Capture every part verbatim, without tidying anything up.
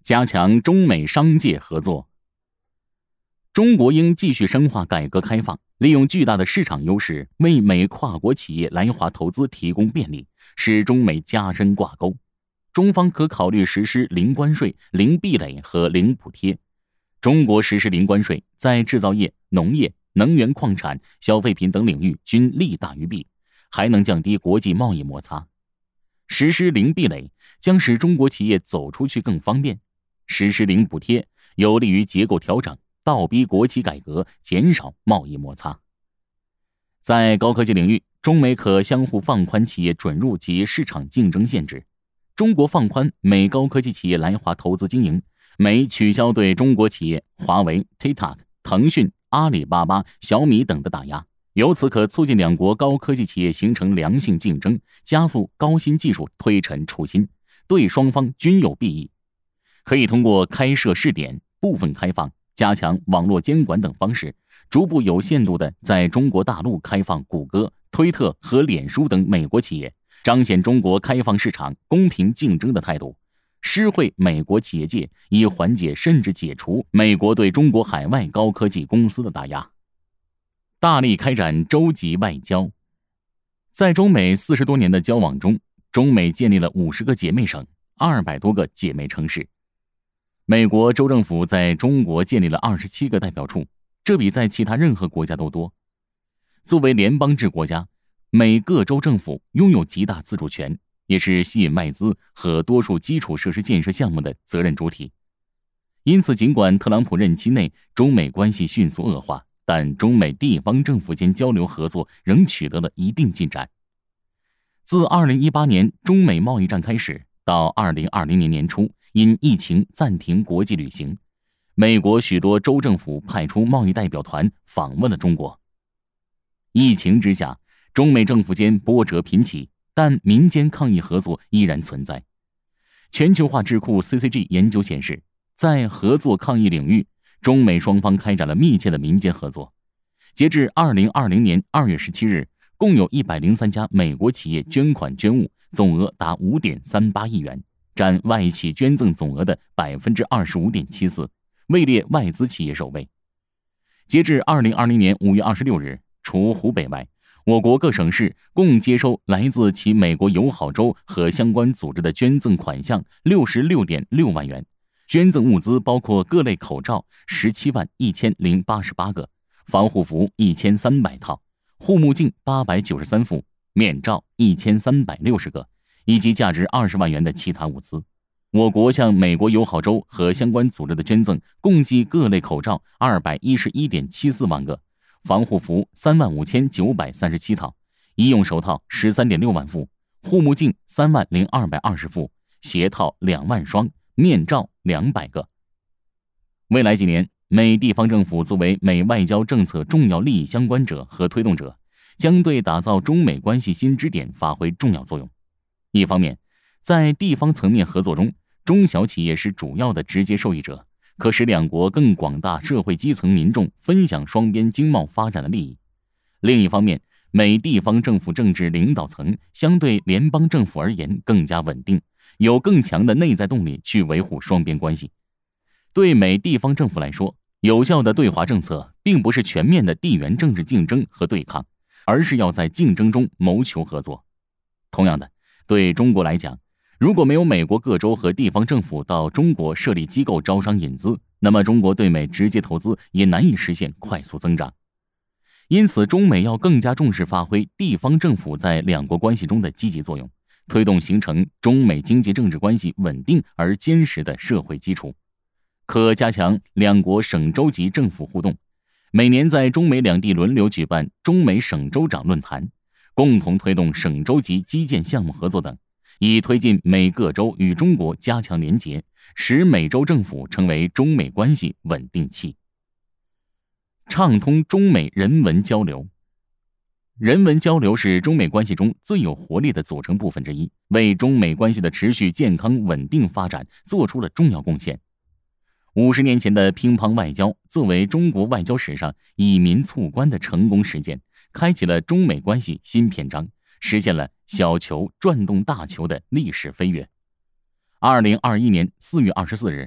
加强中美商界合作。中国应继续深化改革开放，利用巨大的市场优势，为美跨国企业来华投资提供便利，使中美加深挂钩。中方可考虑实施零关税、零壁垒和零补贴。中国实施零关税，在制造业、农业、能源矿产、消费品等领域均利大于弊，还能降低国际贸易摩擦。实施零壁垒将使中国企业走出去更方便。实施零补贴有利于结构调整，倒逼国企改革，减少贸易摩擦。在高科技领域，中美可相互放宽企业准入及市场竞争限制。中国放宽美高科技企业来华投资经营，美取消对中国企业华为、TikTok、腾讯、阿里巴巴、小米等的打压，由此可促进两国高科技企业形成良性竞争，加速高新技术推陈出新，对双方均有裨益。可以通过开设试点、部分开放、加强网络监管等方式，逐步有限度地在中国大陆开放谷歌、推特和脸书等美国企业，彰显中国开放市场、公平竞争的态度，施惠美国企业界，以缓解甚至解除美国对中国海外高科技公司的打压。大力开展洲际外交。在中美四十多年的交往中，中美建立了五十个姐妹省、二百多个姐妹城市。美国州政府在中国建立了二十七个代表处，这比在其他任何国家都多。作为联邦制国家，美各州政府拥有极大自主权，也是吸引外资和多数基础设施建设项目的责任主体。因此，尽管特朗普任期内中美关系迅速恶化，但中美地方政府间交流合作仍取得了一定进展。自二零一八年中美贸易战开始，到二零二零年年初因疫情暂停国际旅行，美国许多州政府派出贸易代表团访问了中国。疫情之下，中美政府间波折频起，但民间抗疫合作依然存在。全球化智库 C C G 研究显示，在合作抗疫领域，中美双方开展了密切的民间合作。截至二零二零年二月十七日，共有一百零三家美国企业捐款捐物，总额达 五点三八亿元，占外企捐赠总额的 百分之二十五点七四， 位列外资企业首位。截至二零二零年五月二十六日，除湖北外，我国各省市共接收来自其美国友好州和相关组织的捐赠款项 六十六点六万元，捐赠物资包括各类口罩十七万一千零八十八个，防护服一千三百套，护目镜八百九十三副，面罩一千三百六十个，以及价值二十万元的其他物资。我国向美国友好州和相关组织的捐赠共计各类口罩二百一十一点七四万个，防护服三万五千九百三十七套，医用手套十三点六万副，护目镜三万零二百二十副，鞋套两万双，面罩两百个。未来几年，美地方政府作为美外交政策重要利益相关者和推动者，将对打造中美关系新支点发挥重要作用。一方面，在地方层面合作中，中小企业是主要的直接受益者，可使两国更广大社会基层民众分享双边经贸发展的利益。另一方面，美地方政府政治领导层相对联邦政府而言更加稳定，有更强的内在动力去维护双边关系。对美地方政府来说，有效的对华政策并不是全面的地缘政治竞争和对抗，而是要在竞争中谋求合作。同样的，对中国来讲，如果没有美国各州和地方政府到中国设立机构招商引资，那么中国对美直接投资也难以实现快速增长。因此，中美要更加重视发挥地方政府在两国关系中的积极作用，推动形成中美经济政治关系稳定而坚实的社会基础。可加强两国省州级政府互动，每年在中美两地轮流举办中美省州长论坛，共同推动省州级基建项目合作等，以推进美各州与中国加强连结，使美州政府成为中美关系稳定器。畅通中美人文交流。人文交流是中美关系中最有活力的组成部分之一，为中美关系的持续健康稳定发展做出了重要贡献。五十年前的乒乓外交作为中国外交史上以民促关的成功实践，开启了中美关系新篇章，实现了小球转动大球的历史飞跃。二零二一年四月二十四日，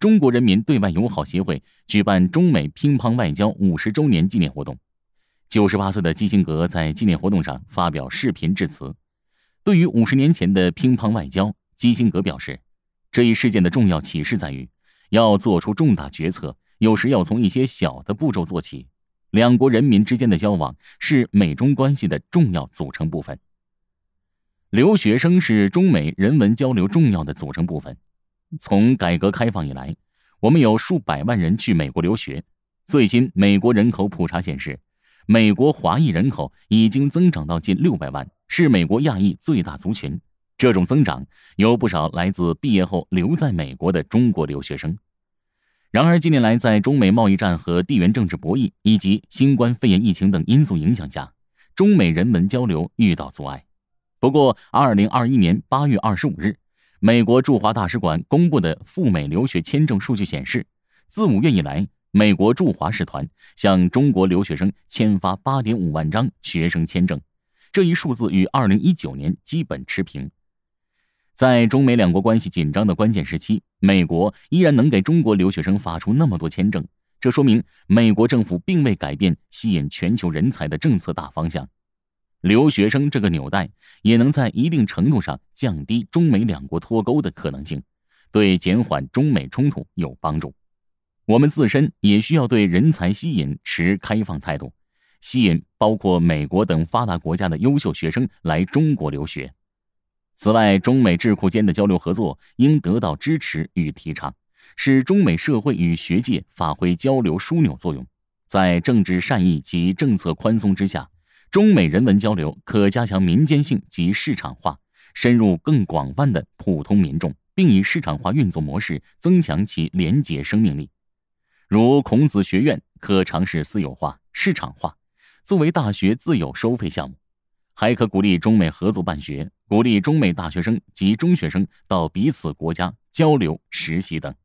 中国人民对外友好协会举办中美乒乓外交五十周年纪念活动。九十八岁的基辛格在纪念活动上发表视频致辞。对于五十年前的乒乓外交，基辛格表示，这一事件的重要启示在于，要做出重大决策，有时要从一些小的步骤做起。两国人民之间的交往是美中关系的重要组成部分。留学生是中美人文交流重要的组成部分。从改革开放以来，我们有数百万人去美国留学。最新美国人口普查显示，美国华裔人口已经增长到近六百万，是美国亚裔最大族群。这种增长有不少来自毕业后留在美国的中国留学生。然而近年来，在中美贸易战和地缘政治博弈以及新冠肺炎疫情等因素影响下，中美人文交流遇到阻碍。不过二零二一年八月二十五日，美国驻华大使馆公布的赴美留学签证数据显示，自五月以来，美国驻华使团向中国留学生签发 八点五万张学生签证，这一数字与二零一九年基本持平。在中美两国关系紧张的关键时期，美国依然能给中国留学生发出那么多签证，这说明美国政府并未改变吸引全球人才的政策大方向。留学生这个纽带也能在一定程度上降低中美两国脱钩的可能性，对减缓中美冲突有帮助。我们自身也需要对人才吸引持开放态度，吸引包括美国等发达国家的优秀学生来中国留学。此外，中美智库间的交流合作应得到支持与提倡，使中美社会与学界发挥交流枢纽作用。在政治善意及政策宽松之下，中美人文交流可加强民间性及市场化，深入更广泛的普通民众，并以市场化运作模式增强其廉洁生命力。如孔子学院可尝试私有化、市场化，作为大学自有收费项目，还可鼓励中美合作办学，鼓励中美大学生及中学生到彼此国家交流、实习等。